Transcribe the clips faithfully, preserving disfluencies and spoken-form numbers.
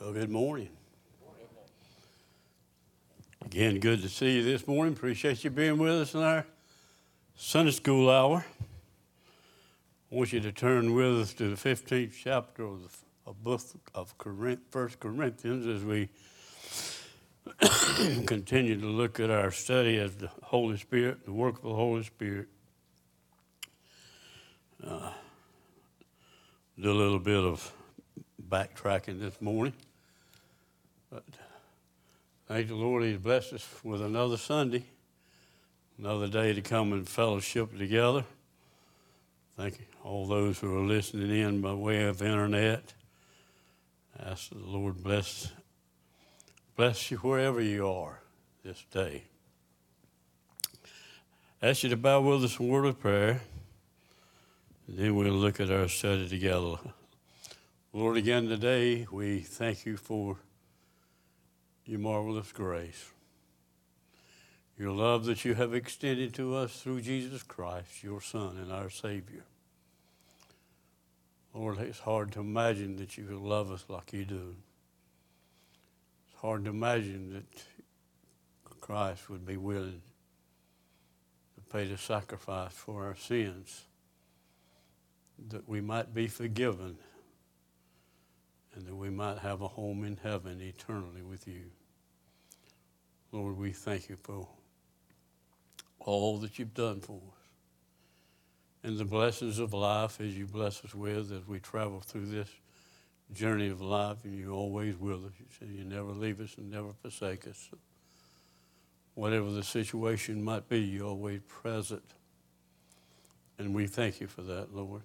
Well, good morning. Again, good to see you this morning. Appreciate you being with us in our Sunday school hour. I want you to turn with us to the fifteenth chapter of the of book of First Corinthians as we continue to look at our study of the Holy Spirit, the work of the Holy Spirit. Uh, do a little bit of backtracking this morning. But thank the Lord, He's blessed us with another Sunday, another day to come and fellowship together. Thank you, all those who are listening in by way of internet. I ask the Lord bless, bless you wherever you are this day. I ask you to bow with us in word of prayer, and then we'll look at our study together. Lord, again today, we thank you for your marvelous grace, your love that you have extended to us through Jesus Christ, your Son and our Savior. Lord, it's hard to imagine that you would love us like you do. It's hard to imagine that Christ would be willing to pay the sacrifice for our sins, that we might be forgiven and that we might have a home in heaven eternally with you. Lord, we thank you for all that you've done for us and the blessings of life as you bless us with as we travel through this journey of life, and you're always with us. You say you never leave us and never forsake us. Whatever the situation might be, you're always present, and we thank you for that, Lord.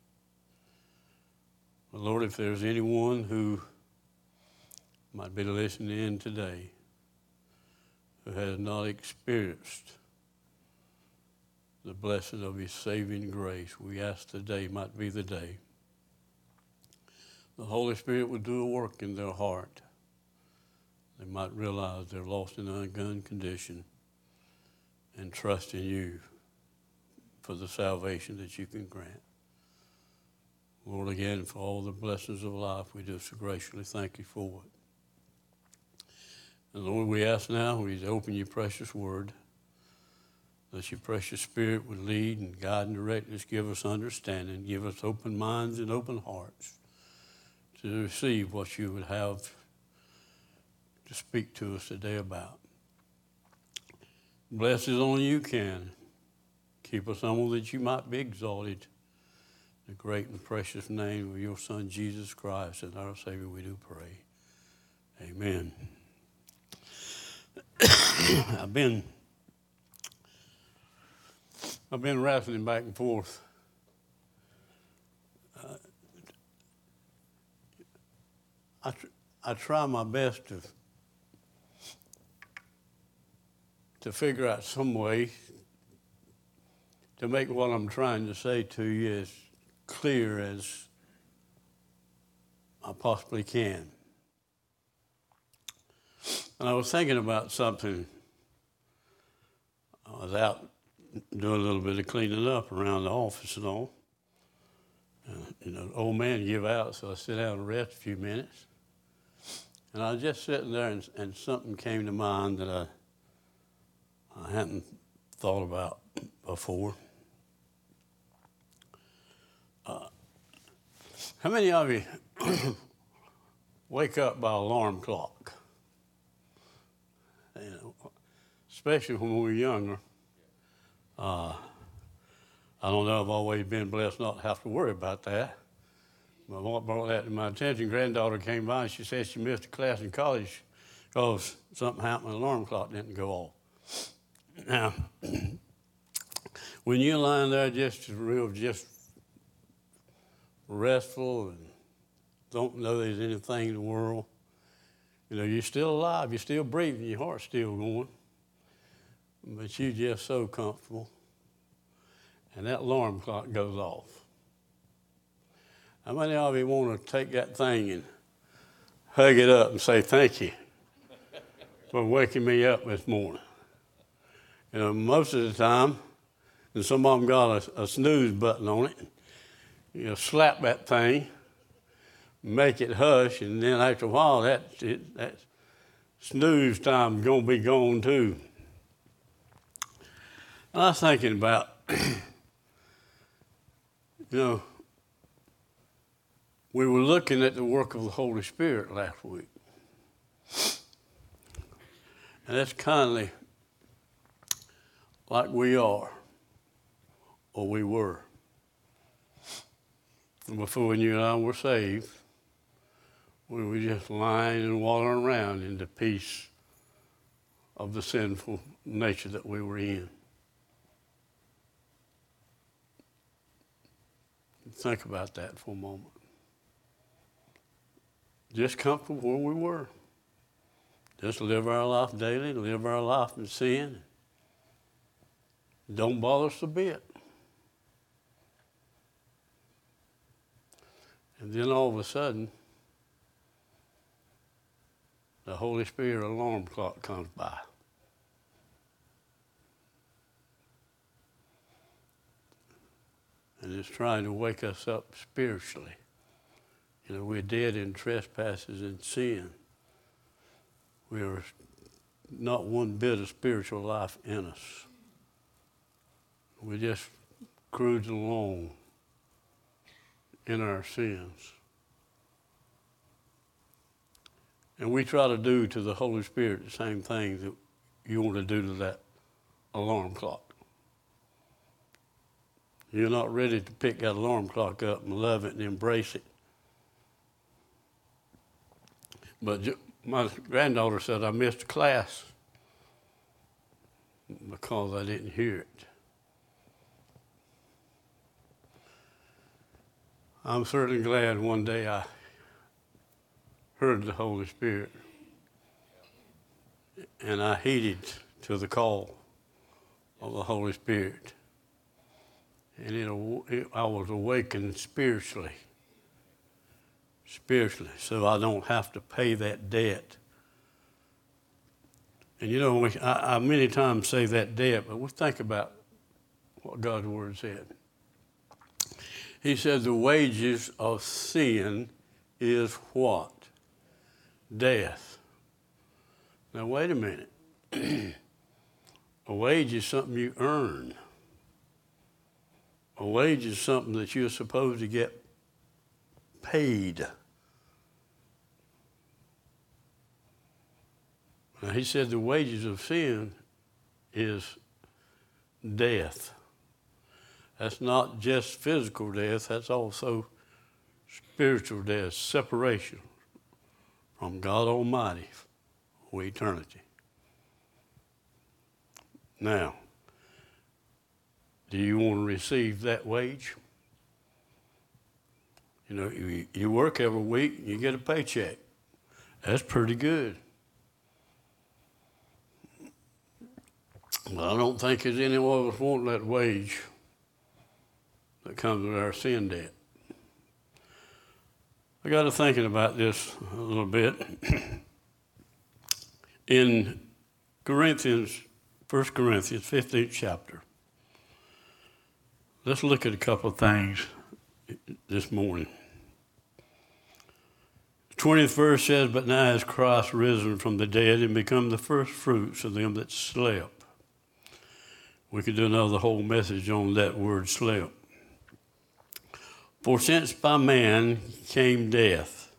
But Lord, if there's anyone who might be listening in today who has not experienced the blessing of His saving grace, we ask today might be the day the Holy Spirit would do a work in their heart. They might realize they're lost in an undone condition and trust in you for the salvation that you can grant. Lord, again, for all the blessings of life, we just graciously thank you for it. And Lord, we ask now, we open your precious word, that your precious Spirit would lead and guide and direct us, give us understanding, give us open minds and open hearts to receive what you would have to speak to us today about. Bless as only you can. Keep us humble that you might be exalted. In the great and precious name of your Son, Jesus Christ, and our Savior, we do pray. Amen. I've been I've been wrestling back and forth. Uh, I tr- I try my best to to figure out some way to make what I'm trying to say to you as clear as I possibly can. And I was thinking about something. I was out doing a little bit of cleaning up around the office and all. Uh, you know, the old man give out, so I sit down and rest a few minutes. And I was just sitting there, and, and something came to mind that I I hadn't thought about before. Uh, how many of you wake up by alarm clock? You know, especially when we were younger. Uh, I don't know, I've always been blessed not to have to worry about that. But what brought that to my attention, granddaughter came by and she said she missed a class in college because something happened, the alarm clock didn't go off. Now, when you're lying there just real, just restful and don't know there's anything in the world, you know, you're still alive, you're still breathing, your heart's still going, but you're just so comfortable, and that alarm clock goes off. How many of you want to take that thing and hug it up and say thank you for waking me up this morning? You know, most of the time, and some of them got a, a snooze button on it, you know, slap that thing, make it hush, and then after a while, that, it, that snooze time going to be gone too. And I was thinking about, you know, we were looking at the work of the Holy Spirit last week. And that's kindly like we are, or we were. And before you and I were saved, we were just lying and wallowing around in the peace of the sinful nature that we were in. Think about that for a moment. Just comfortable where we were. Just live our life daily, live our life in sin. Don't bother us a bit. And then all of a sudden, the Holy Spirit alarm clock comes by. And it's trying to wake us up spiritually. You know, we're dead in trespasses and sin. We are not one bit of spiritual life in us. We're just cruising along in our sins. And we try to do to the Holy Spirit the same thing that you want to do to that alarm clock. You're not ready to pick that alarm clock up and love it and embrace it. But my granddaughter said I missed a class because I didn't hear it. I'm certainly glad one day I heard the Holy Spirit and I heeded to the call of the Holy Spirit. And it, it, I was awakened spiritually. Spiritually, so I don't have to pay that debt. And you know, we, I, I many times say that debt, but we think about what God's Word said. He said the wages of sin is what? Death. Now wait a minute. A wage is something you earn. A wage is something that you're supposed to get paid. Now, he said the wages of sin is death. That's not just physical death, that's also spiritual death, separation from God Almighty for eternity. Now, do you want to receive that wage? You know, you, you work every week, you get a paycheck. That's pretty good. But I don't think there's any one of us want that wage that comes with our sin debt. I got to thinking about this a little bit. In Corinthians, First Corinthians, fifteenth chapter, let's look at a couple of things this morning. The twentieth verse says, "But now is Christ risen from the dead and become the first fruits of them that slept." We could do another whole message on that word slept. "For since by man came death."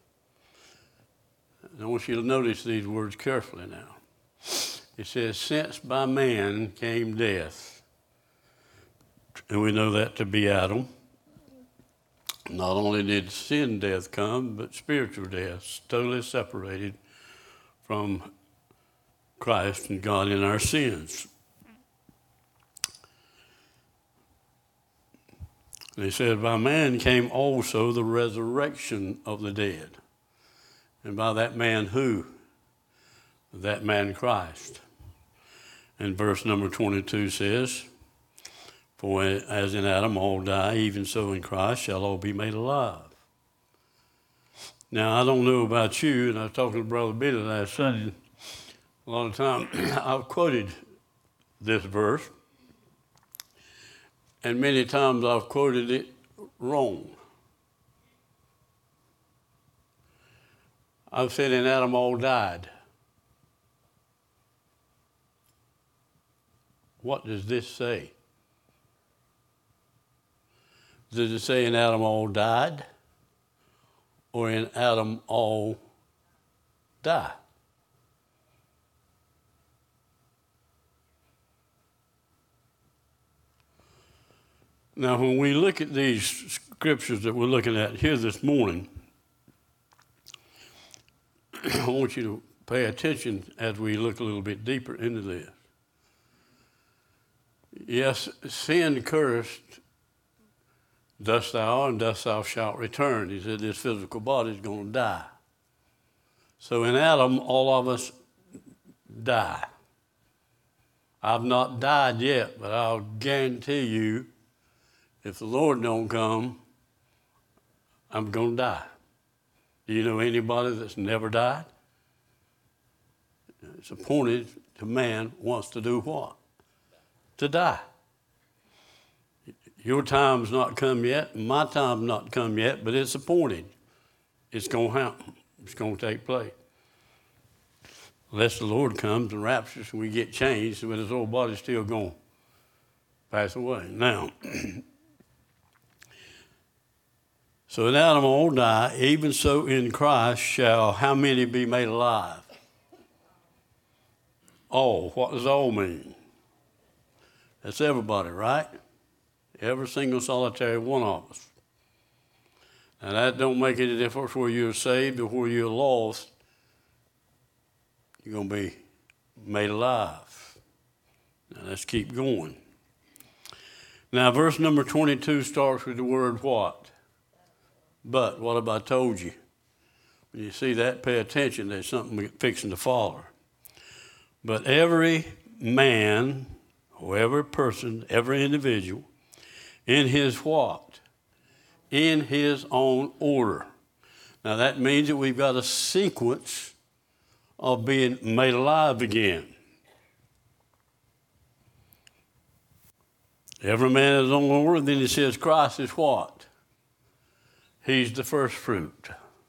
I want you to notice these words carefully now. It says, "Since by man came death." And we know that to be Adam. Not only did sin death come, but spiritual death, totally separated from Christ and God in our sins. And he said, "By man came also the resurrection of the dead." And by that man who? That man Christ. And verse number twenty-two says, "For as in Adam all die, even so in Christ shall all be made alive." Now, I don't know about you, and I was talking to Brother Billy last Sunday. A lot of time I've quoted this verse, and many times I've quoted it wrong. I've said in Adam all died. What does this say? Does it say in Adam all died? Or in Adam all die? Now, when we look at these scriptures that we're looking at here this morning, I want you to pay attention as we look a little bit deeper into this. Yes, sin cursed, dust thou, and dust thou shalt return. He said this physical body is going to die. So in Adam, all of us die. I've not died yet, but I'll guarantee you, if the Lord don't come, I'm going to die. Do you know anybody that's never died? It's appointed to man wants to do what? To die. Your time's not come yet, my time's not come yet, but it's appointed. It's going to happen. It's going to take place. Unless the Lord comes and raptures and we get changed, but his old body's still going to pass away. Now, so in Adam all die, even so in Christ shall how many be made alive? All. What does all mean? That's everybody, right? Every single solitary one of us. And that don't make any difference whether you're saved or whether you're lost. You're going to be made alive. Now let's keep going. Now verse number twenty-two starts with the word what? But. What have I told you? When you see that, pay attention. There's something fixing to follow. But every man, or every person, every individual, in his what? In his own order. Now that means that we've got a sequence of being made alive again. Every man is on order. Then he says Christ is what? He's the first fruit.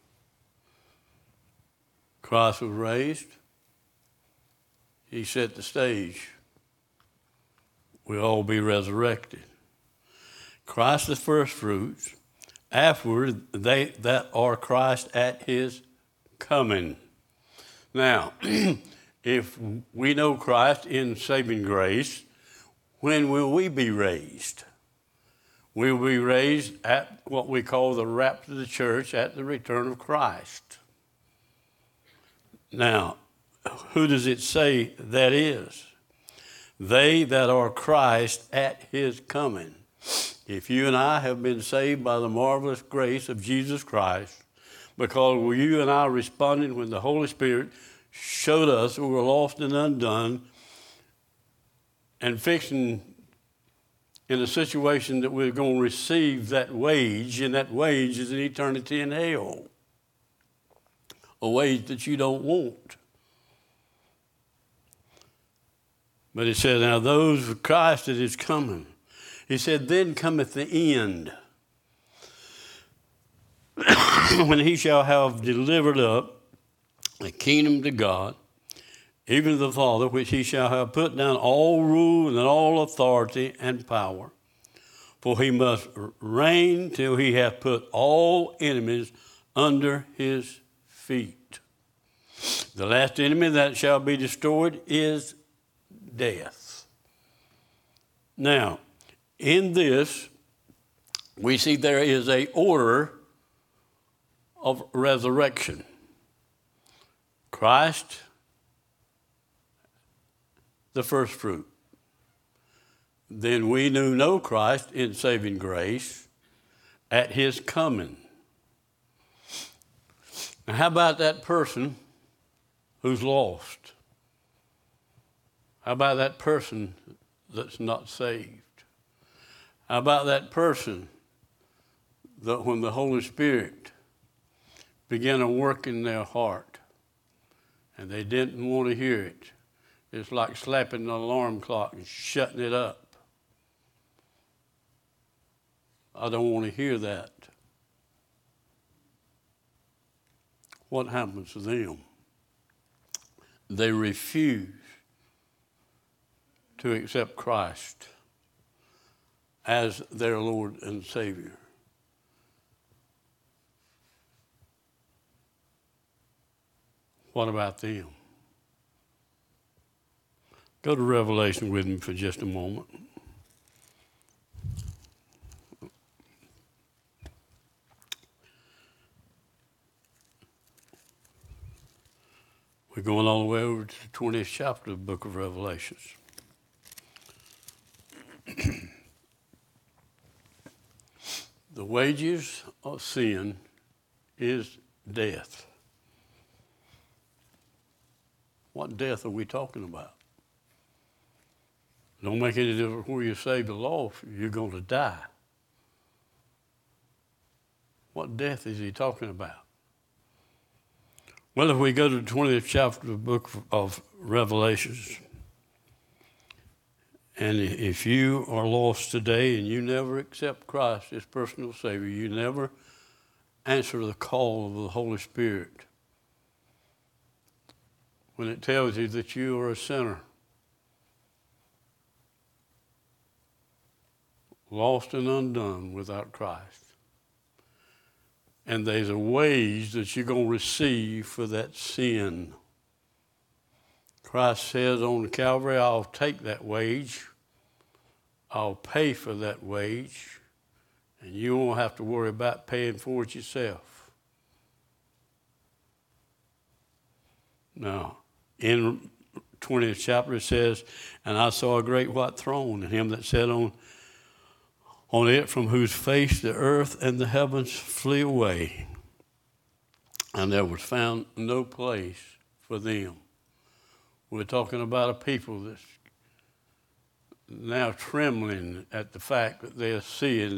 Christ was raised. He set the stage. We'll all be resurrected. Christ the first fruits. Afterward, they that are Christ at his coming. Now, if we know Christ in saving grace, when will we be raised? We will be raised at what we call the rapture of the church at the return of Christ. Now, who does it say that is? They that are Christ at his coming. If you and I have been saved by the marvelous grace of Jesus Christ, because you and I responded when the Holy Spirit showed us we were lost and undone and fixing in a situation that we're going to receive that wage, and that wage is an eternity in hell. A wage that you don't want. But he said, now those of Christ that is coming. He said, then cometh the end, when he shall have delivered up the kingdom to God, even to the Father, which he shall have put down all rule and all authority and power. For he must reign till he hath put all enemies under his feet. The last enemy that shall be destroyed is death. Now, in this, we see there is a order of resurrection. Christ, the first fruit. Then we who know Christ in saving grace at his coming. Now, how about that person who's lost? How about that person that's not saved? How about that person that when the Holy Spirit began to work in their heart and they didn't want to hear it? It's like slapping an alarm clock and shutting it up. I don't want to hear that. what happens to them? They refuse to accept Christ as their Lord and Savior. What about them? Go to Revelation with me for just a moment. We're going all the way over to the twentieth chapter of the book of Revelations. The wages of sin is death. What death are we talking about? Don't make any difference where you're saved or lost, you're going to die. What death is he talking about? Well, if we go to the twentieth chapter of the book of Revelations, and if you are lost today and you never accept Christ as personal Savior, you never answer the call of the Holy Spirit, when it tells you that you are a sinner, lost and undone without Christ, and there's a wage that you're going to receive for that sin. Christ says on Calvary, I'll take that wage, I'll pay for that wage, and you won't have to worry about paying for it yourself. Now, in twentieth chapter it says, and I saw a great white throne, and him that sat on on it, from whose face the earth and the heavens flee away, and there was found no place for them. We're talking about a people that's now trembling at the fact that they're seeing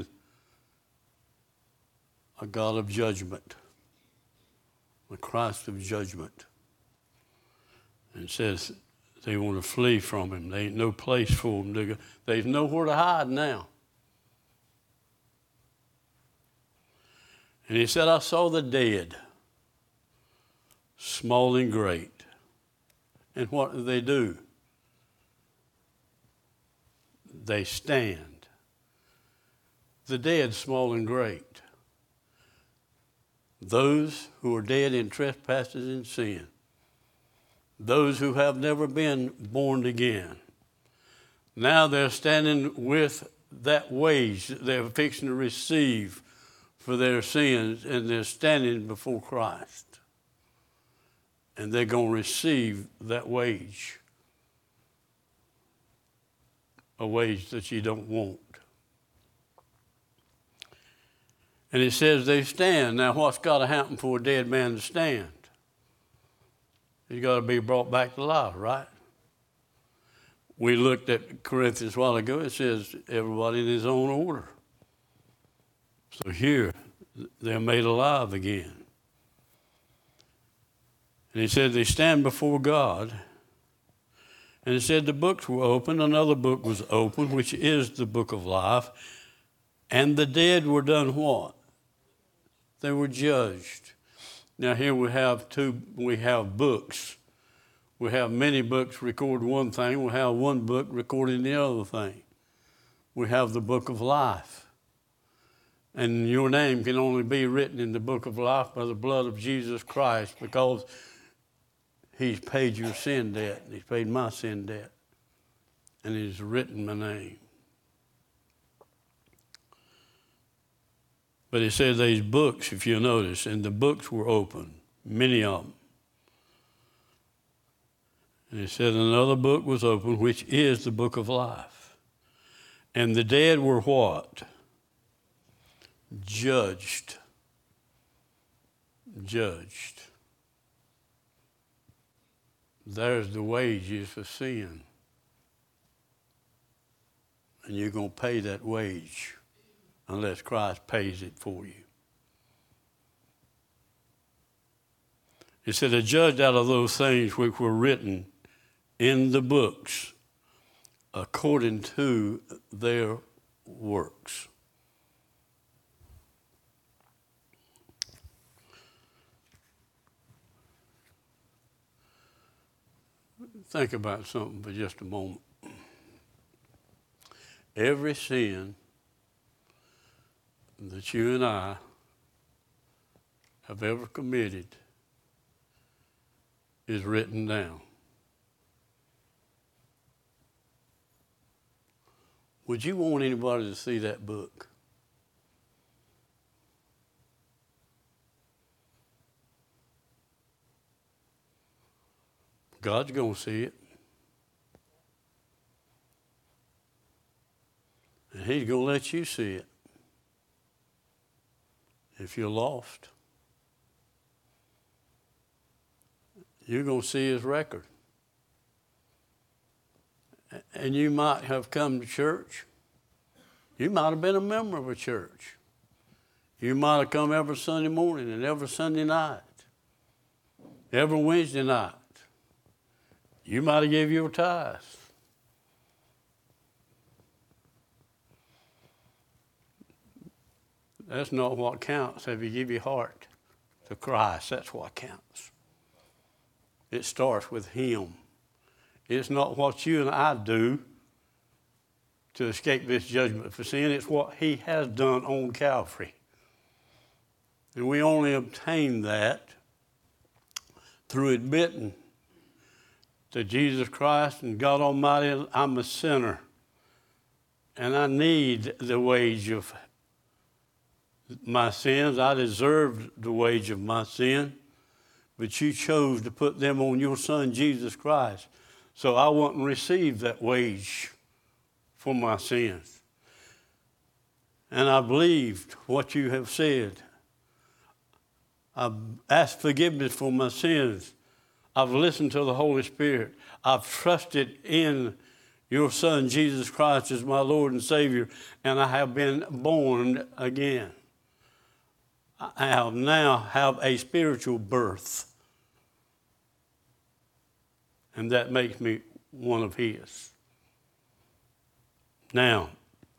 a God of judgment, the Christ of judgment. And it says they want to flee from him. There ain't no place for them to go. There's nowhere to hide now. And he said, I saw the dead, small and great. And what do they do? They stand. The dead, small and great. Those who are dead in trespasses and sin. Those who have never been born again. Now they're standing with that wage that they're fixing to receive for their sins, and they're standing before Christ. And they're going to receive that wage. A wage that you don't want. And it says they stand. Now what's got to happen for a dead man to stand? He's got to be brought back to life, right? We looked at Corinthians a while ago. It says everybody in his own order. So here, they're made alive again. And he said they stand before God. And it said the books were open. Another book was open, which is the book of life. And the dead were done what? They were judged. Now here we have two, we have books. We have many books record one thing. We have one book recording the other thing. We have the book of life. And your name can only be written in the book of life by the blood of Jesus Christ, because he's paid your sin debt. He's paid my sin debt. And he's written my name. But it says these books, if you notice, and the books were open, many of them. And it said another book was open, which is the book of life. And the dead were what? Judged. Judged. There's the wages for sin. And you're going to pay that wage unless Christ pays it for you. It said, "A judge out of those things which were written in the books according to their works." Think about something for just a moment. Every sin that you and I have ever committed is written down. Would you want anybody to see that book? God's going to see it. And he's going to let you see it if you're lost. You're going to see his record. And you might have come to church. You might have been a member of a church. You might have come every Sunday morning and every Sunday night, every Wednesday night. You might have gave your tithes. That's not what counts. If you give your heart to Christ, that's what counts. It starts with him. It's not what you and I do to escape this judgment for sin. It's what he has done on Calvary. And we only obtain that through admitting to Jesus Christ and God Almighty, I'm a sinner. And I need the wage of my sins. I deserved the wage of my sin. But you chose to put them on your Son, Jesus Christ. So I wouldn't receive that wage for my sins. And I believed what you have said. I've asked forgiveness for my sins. I've listened to the Holy Spirit. I've trusted in your Son, Jesus Christ, as my Lord and Savior, and I have been born again. I have now have a spiritual birth, and that makes me one of his. Now,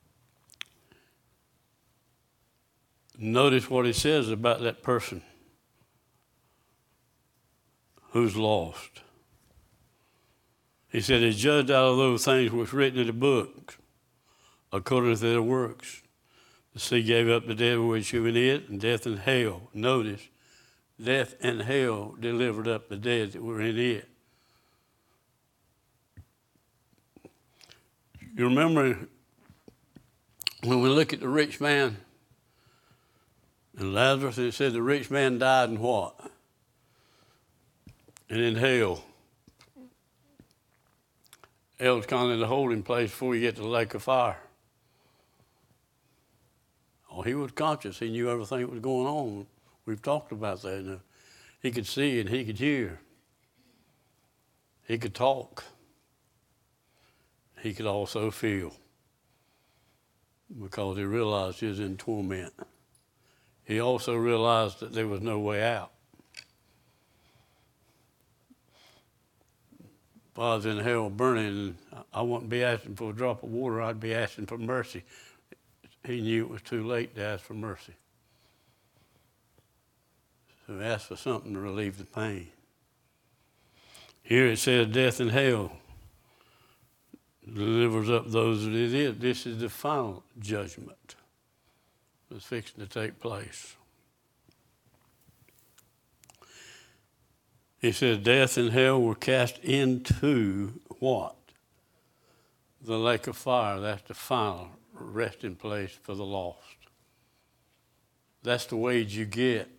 notice what he says about that person who's lost. He said, "He judged out of those things which were written in the book, according to their works. The sea gave up the dead which were in it, and death and hell." Notice, death and hell delivered up the dead that were in it. You remember when we look at the rich man and Lazarus, it said the rich man died in what? And in hell. Hell's kind of the holding place before you get to the lake of fire. Oh, he was conscious. He knew everything that was going on. We've talked about that. Now, he could see and he could hear. He could talk. He could also feel, because he realized he was in torment. He also realized that there was no way out. If I was in hell burning, I wouldn't be asking for a drop of water, I'd be asking for mercy. He knew it was too late to ask for mercy. So he asked for something to relieve the pain. Here it says death and hell delivers up those that it is. This is the final judgment that's fixing to take place. He says death and hell were cast into what? The lake of fire. That's the final resting place for the lost. That's the wage you get.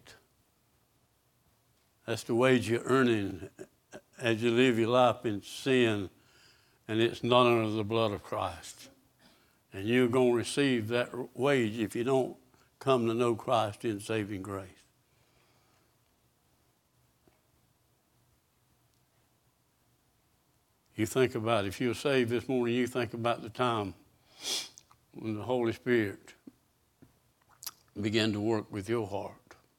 That's the wage you're earning as you live your life in sin, and it's not under the blood of Christ. And you're going to receive that wage if you don't come to know Christ in saving grace. You think about it. If you're saved this morning, you think about the time when the Holy Spirit began to work with your heart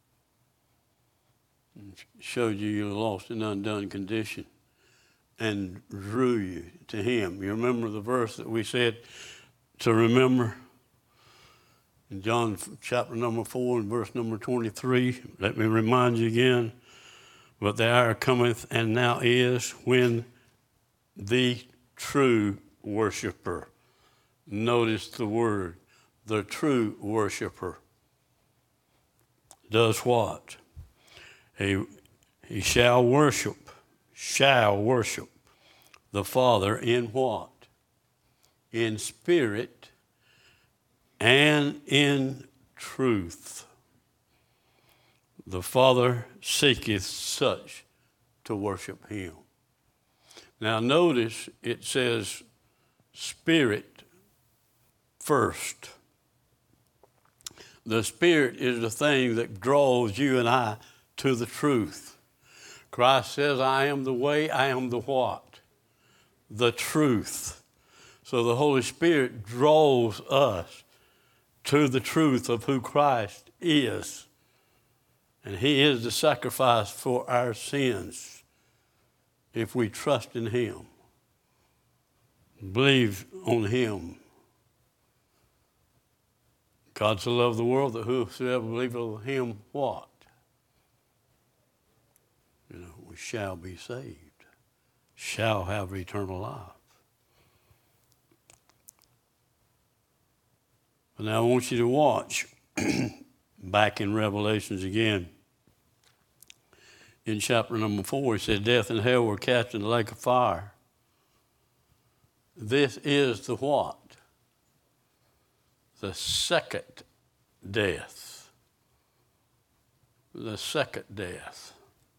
and showed you your lost and undone condition and drew you to him. You remember the verse that we said to remember in John chapter number four and verse number twenty-three. Let me remind you again. But the hour cometh and now is when the true worshiper. Notice the word, the true worshiper. Does what? He, he shall worship, shall worship the Father in what? In spirit and in truth. The Father seeketh such to worship him. Now notice it says spirit first. The Spirit is the thing that draws you and I to the truth. Christ says, I am the way, I am the what? The truth. So the Holy Spirit draws us to the truth of who Christ is. And he is the sacrifice for our sins if we trust in him, believe on him. God so loved the world that whosoever believeth on him, what? You know, we shall be saved, shall have eternal life. But now I want you to watch back in Revelations again. In chapter number four, it said, death and hell were cast in the lake of fire. This is the what? The second death. The second death.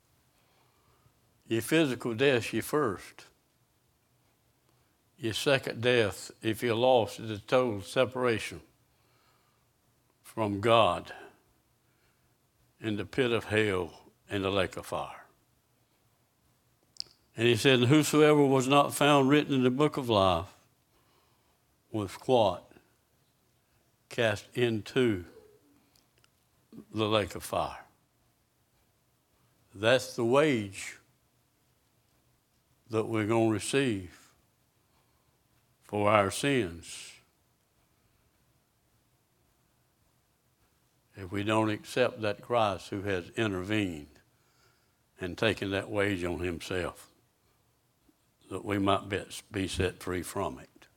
Your physical death, your first. Your second death, if you're lost, is a total separation from God in the pit of hell and the lake of fire. And he said, whosoever was not found written in the book of life was what? Cast into the lake of fire. That's the wage that we're going to receive for our sins if we don't accept that Christ who has intervened and taken that wage on himself, that we might be set free from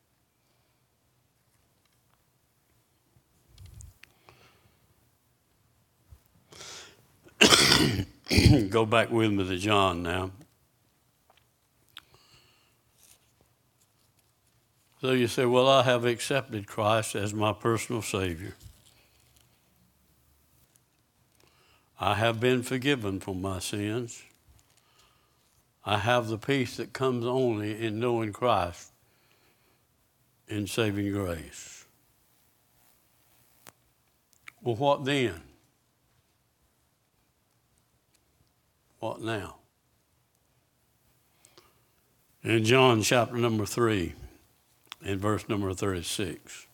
it. Go back with me to John now. So you say, well, I have accepted Christ as my personal Savior. I have been forgiven for my sins. I have the peace that comes only in knowing Christ in saving grace. Well, what then? What now? In John chapter number three, in verse number thirty-six.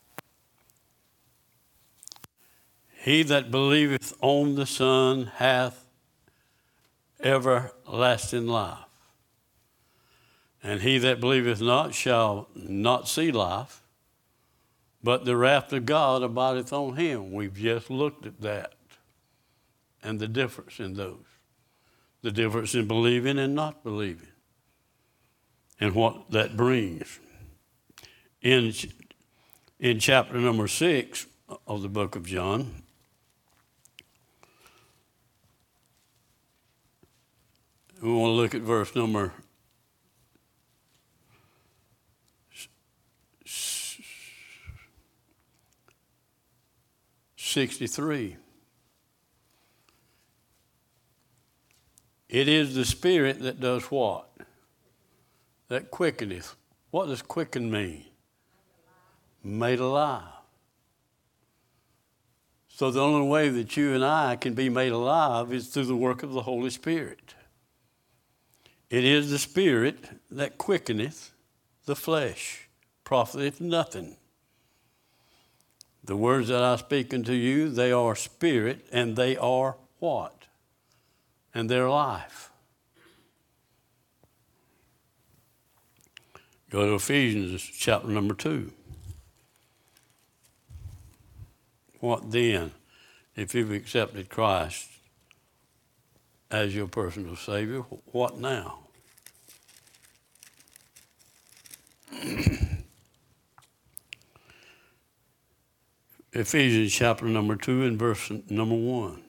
He that believeth on the Son hath everlasting life. And he that believeth not shall not see life, but the wrath of God abideth on him. We've just looked at that and the difference in those. The difference in believing and not believing and what that brings. In, in chapter number six of the book of John, we want to look at verse number sixty-three. It is the Spirit that does what? That quickeneth. What does quicken mean? Made alive. So the only way that you and I can be made alive is through the work of the Holy Spirit. It is the Spirit that quickeneth the flesh, profiteth nothing. The words that I speak unto you, they are spirit, and they are what? And their life. Go to Ephesians chapter number two. What then, if you've accepted Christ as your personal Savior, what now? Ephesians chapter number two and verse number one.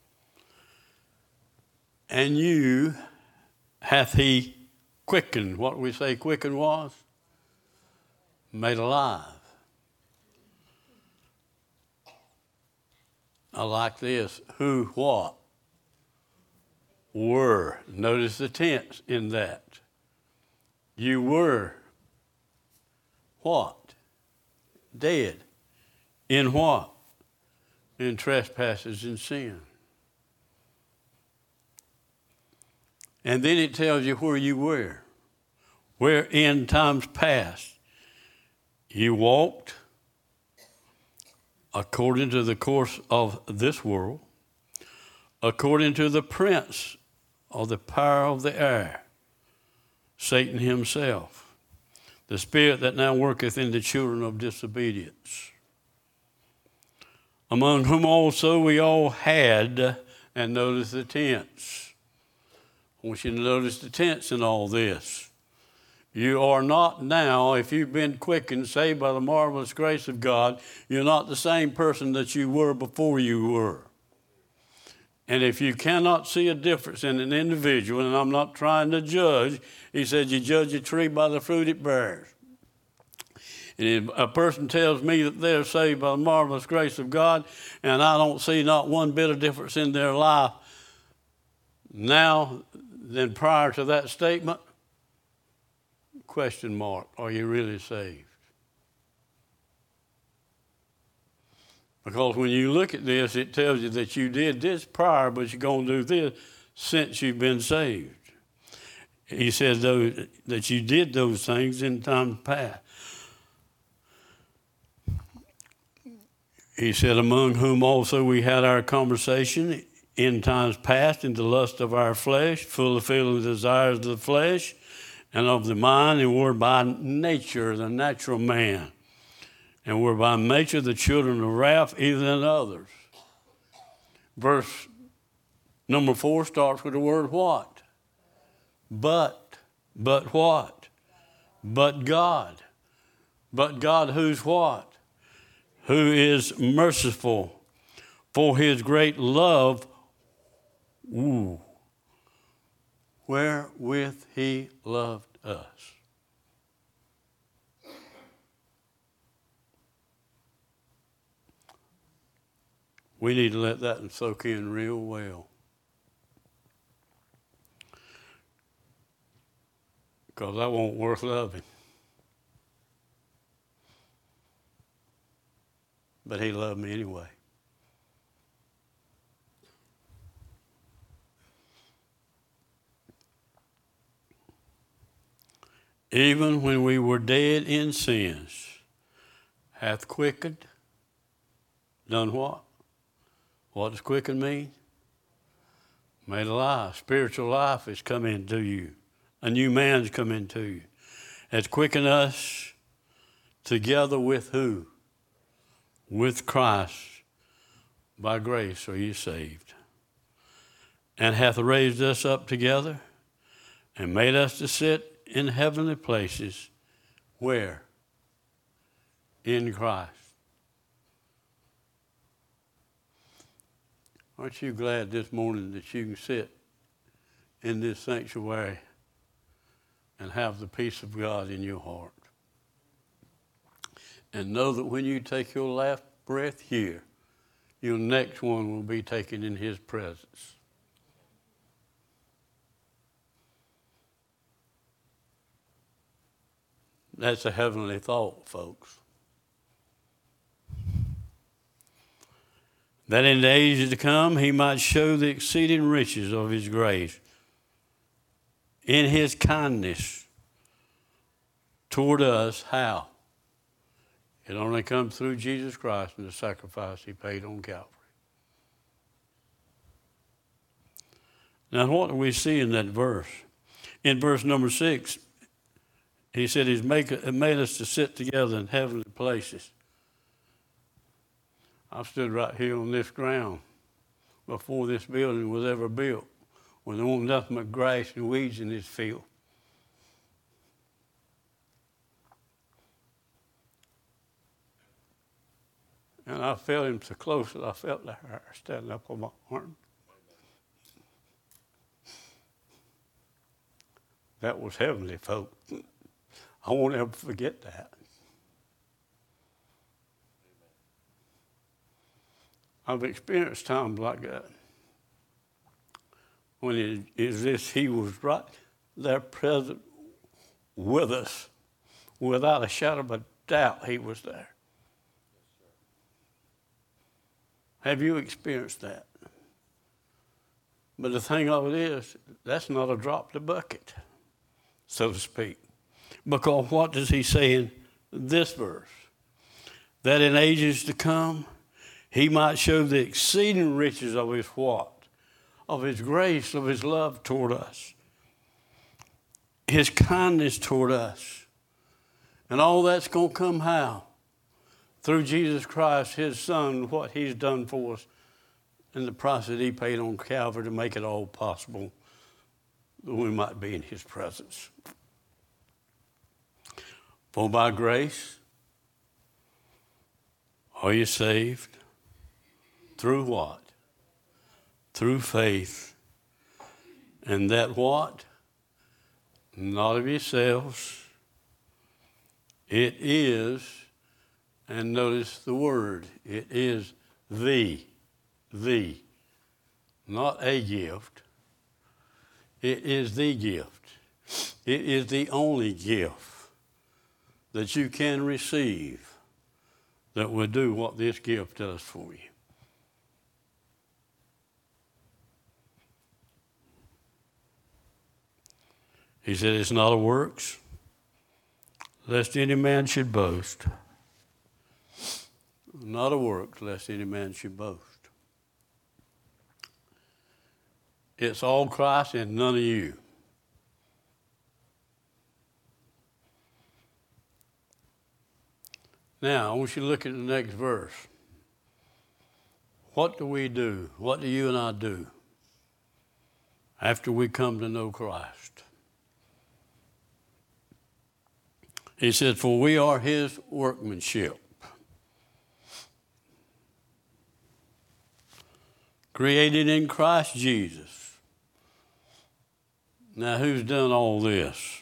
And you hath he quickened. What we say quickened was? Made alive. I like this. Who, what? Were. Notice the tense in that. You were what? Dead. In what? In trespasses and sin. And then it tells you where you were. Where in times past you walked according to the course of this world, according to the prince of the power of the air, Satan himself, the spirit that now worketh in the children of disobedience, among whom also we all had, and notice the tense. I want you to notice the tense in all this. You are not now, if you've been quickened, saved by the marvelous grace of God, you're not the same person that you were before you were. And if you cannot see a difference in an individual, and I'm not trying to judge, he said you judge a tree by the fruit it bears. And if a person tells me that they're saved by the marvelous grace of God, and I don't see not one bit of difference in their life now than prior to that statement, question mark, are you really saved? Because when you look at this, it tells you that you did this prior, but you're going to do this since you've been saved. He says those, that you did those things in times past. He said, among whom also we had our conversation in times past in the lust of our flesh, full of feeling desires of the flesh and of the mind, and were by nature the natural man, and were by nature the children of wrath, even than others. Verse number four starts with the word what? But. But what? But God. But God who's what? Who is merciful, for his great love, ooh, wherewith he loved us. We need to let that soak in real well. Because that won't worth loving. But he loved me anyway. Even when we were dead in sins, hath quickened, done what? What does quicken mean? Made alive. Spiritual life has come into you. A new man's come into you. Has quickened us together with who? With Christ. By grace are you saved. And hath raised us up together and made us to sit in heavenly places. Where? In Christ. Aren't you glad this morning that you can sit in this sanctuary and have the peace of God in your heart? And know that when you take your last breath here, your next one will be taken in his presence. That's a heavenly thought, folks. That in the ages to come he might show the exceeding riches of his grace in his kindness toward us. How? It only comes through Jesus Christ and the sacrifice he paid on Calvary. Now, what do we see in that verse? In verse number six, he said he's make, made us to sit together in heavenly places. I've stood right here on this ground before this building was ever built, when there wasn't nothing but grass and weeds in this field. And I felt him so close that I felt the hair standing up on my arm. That was heavenly, folk. I won't ever forget that. I've experienced times like that. When it is this, he was right there present with us. Without a shadow of a doubt, he was there. Have you experienced that? But the thing of it is, that's not a drop in the bucket, so to speak. Because what does he say in this verse? That in ages to come, he might show the exceeding riches of his what? Of his grace, of his love toward us. His kindness toward us. And all that's going to come how? Through Jesus Christ, his son, what he's done for us, and the price that he paid on Calvary to make it all possible that we might be in his presence. For by grace are you saved? Through what? Through faith. And that what? Not of yourselves. It is, and notice the word, it is the, the, not a gift. It is the gift. It is the only gift that you can receive that will do what this gift does for you. He said, it's not of works, lest any man should boast. Not of works, lest any man should boast. It's all Christ and none of you. Now, I want you to look at the next verse. What do we do? What do you and I do after we come to know Christ? He said, for we are his workmanship, created in Christ Jesus. Now, who's done all this?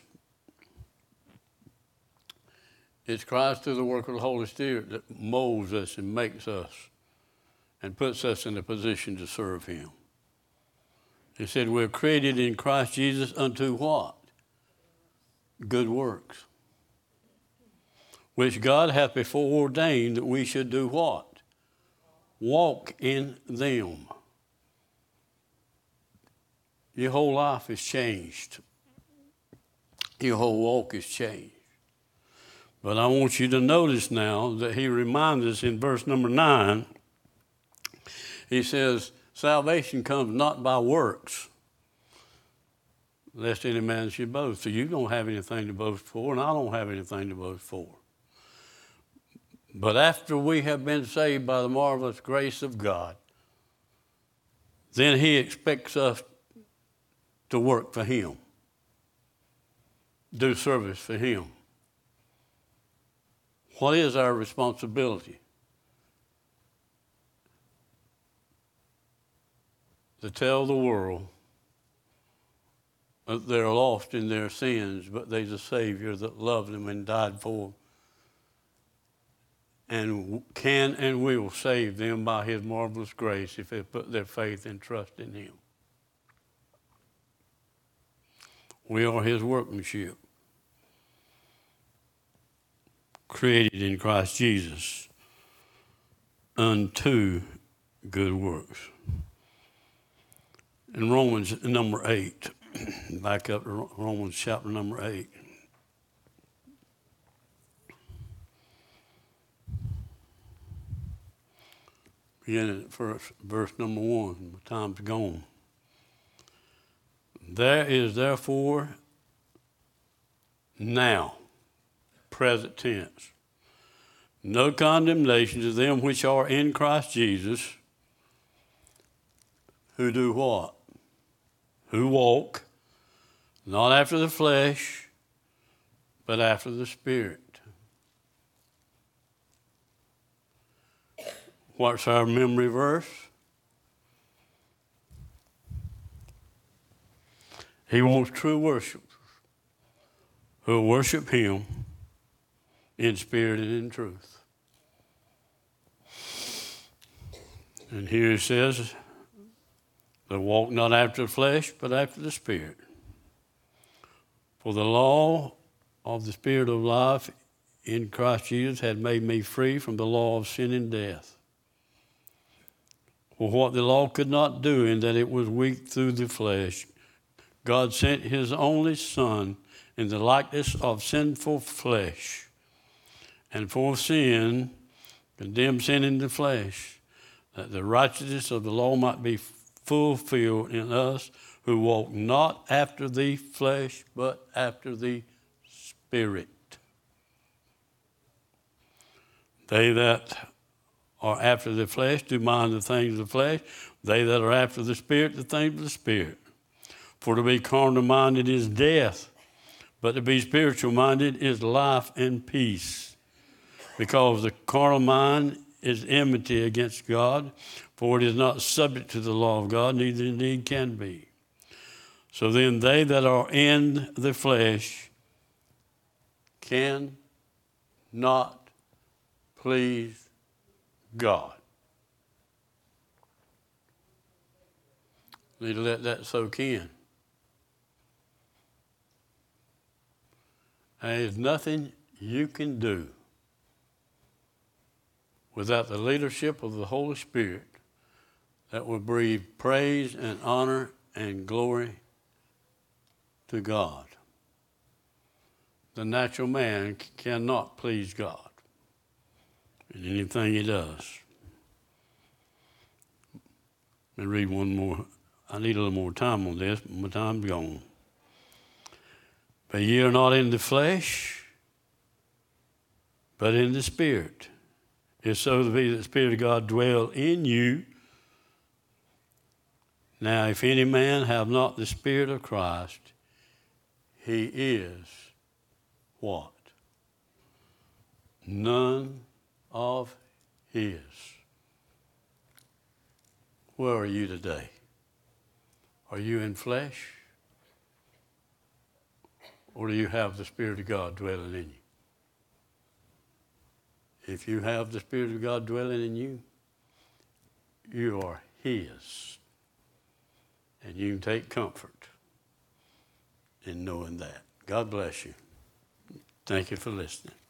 It's Christ through the work of the Holy Spirit that molds us and makes us and puts us in a position to serve him. He said, we're created in Christ Jesus unto what? Good works, which God hath before ordained that we should do what? Walk in them. Your whole life is changed. Your whole walk is changed. But I want you to notice now that he reminds us in verse number nine, he says, salvation comes not by works, lest any man should boast. So you don't have anything to boast for, and I don't have anything to boast for. But after we have been saved by the marvelous grace of God, then he expects us to work for him, do service for him. What is our responsibility? To tell the world that they're lost in their sins, but there's a Savior that loved them and died for them, and can and will save them by his marvelous grace if they put their faith and trust in him. We are his workmanship, created in Christ Jesus unto good works. In Romans number eight, back up to Romans chapter number eight. Beginning at first, verse number one, my time's gone. There is therefore now, present tense, no condemnation to them which are in Christ Jesus, who do what? Who walk, not after the flesh, but after the Spirit. What's our memory verse? He wants true worshipers who worship him in spirit and in truth. And here it says, they walk not after the flesh, but after the Spirit. For the law of the Spirit of life in Christ Jesus had made me free from the law of sin and death. For what the law could not do, in that it was weak through the flesh, God sent his only Son in the likeness of sinful flesh, and for sin, condemned sin in the flesh, that the righteousness of the law might be fulfilled in us who walk not after the flesh, but after the Spirit. They that are after the flesh do mind the things of the flesh. They that are after the Spirit, the things of the Spirit. For to be carnal minded is death, but to be spiritual minded is life and peace. Because the carnal mind is enmity against God, for it is not subject to the law of God, neither indeed can be. So then they that are in the flesh can not please God. Need to let that soak in. And there's nothing you can do without the leadership of the Holy Spirit that will breathe praise and honor and glory to God. The natural man cannot please God in anything he does. Let me read one more. I need a little more time on this, but my time's gone. But ye are not in the flesh, but in the Spirit. If so be that the Spirit of God dwell in you. Now, if any man have not the Spirit of Christ, he is what? None of his. Where are you today? Are you in flesh? Or do you have the Spirit of God dwelling in you? If you have the Spirit of God dwelling in you, you are his. And you can take comfort in knowing that. God bless you. Thank you for listening.